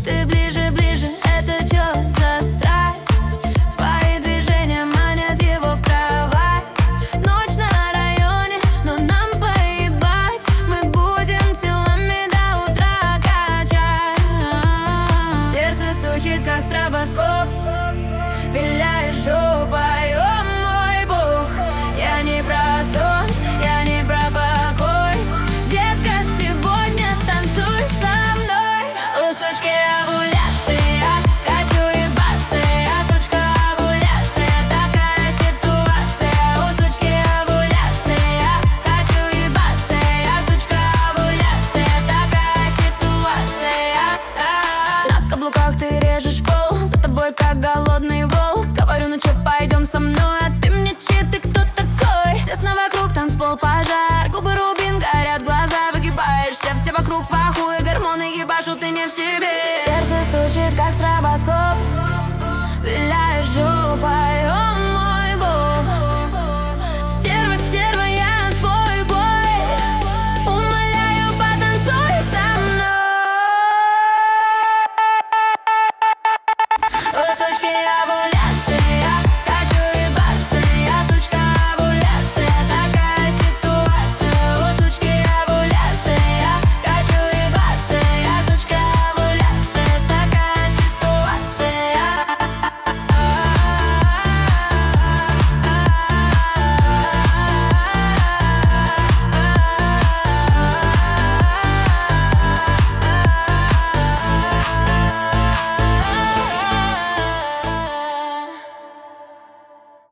Ты ближе, ближе, это чё за страсть? Твои движения манят его в кровать. Ночь на районе, но нам поебать. Мы будем телами до утра качать. Сердце стучит, как стробоскоп. Виляешь жопой, о мой бог. Я не про сон, я не про покой. Детка, сегодня танцуй со мной. У сучки овуляция, хочу ебаться. Я сучка овуляция, такая ситуация. У сучки овуляция, хочу ебаться. Я сучка овуляция, такая ситуация. На каблуках ты режешь пол, за тобой как голодный волк. Говорю, ну чё, пойдем со мной, а ты мне чит, ты кто такой? Тесно вокруг, танцпол, пожар, губы рубин, горят глаза, выгибаешься, все вокруг в ахуе, гормоны ебашут, ты не в себе. Сердце стучит, как стробоскоп, виляешь жопой, о